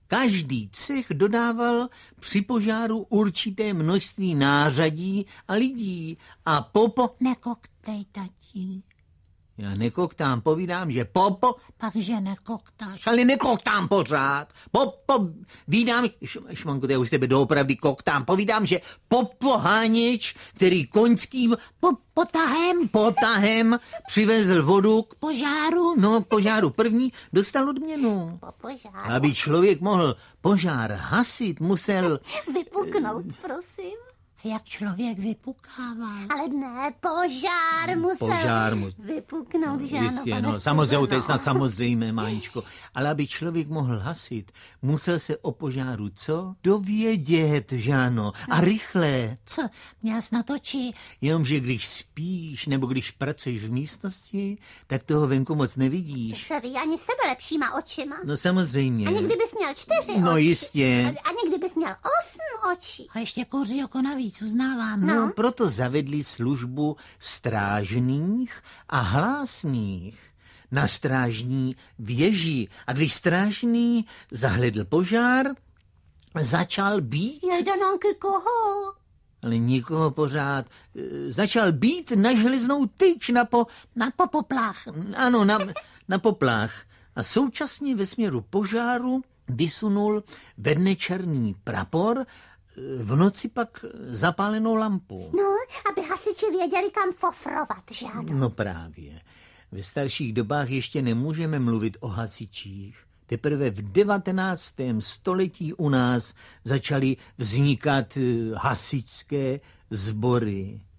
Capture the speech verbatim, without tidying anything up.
Každý cech dodával při požáru určité množství nářadí a lidí a popo... Nekoktej, tatí. Já nekoktám, povídám, že popo... Pakže nekoktáš. Ale nekoktám pořád. Popo... Vídám... Šmanko, já už s tebe doopravdy koktám. Povídám, že popoháněč, který koňským... Po, potahem. Potahem přivezl vodu k Požáru. No, požáru první dostal odměnu. Po požáru. Aby člověk mohl požár hasit, musel... Vypuknout, prosím. Jak člověk vypukával. Ale ne, požár musel Požár mu... vypuknout, že Jistě, ano, no, pane samozřejmě, to je Stodano. snad samozřejmé, Máničko. Ale aby člověk mohl hasit, musel se o požáru co? Dovědět, že ano. A rychle. Co, měl jsi na toči? Jenomže když spíš, nebo když pracuješ v místnosti, tak toho venku moc nevidíš. Se ví ani sebe lepšíma očima. No samozřejmě. A někdy bys měl čtyři No oči. jistě. A, a někdy bys měl osm očí. A ještě kouří oko navíc, uznávám. No, no, proto zavedli službu strážných a hlásných na strážní věži. A když strážný zahledl požár, začal být... Jedanánky koho? Ale nikoho pořád. e, Začal být na železnou tyč, na po... Na popoplách. Ano, na, na poplách. A současně ve směru požáru vysunul vednečerný prapor, v noci pak zapálenou lampu. No, aby hasiči věděli, kam fofrovat, že ano? No právě. Ve starších dobách ještě nemůžeme mluvit o hasičích. Teprve v devatenáctém století u nás začaly vznikat hasičské sbory.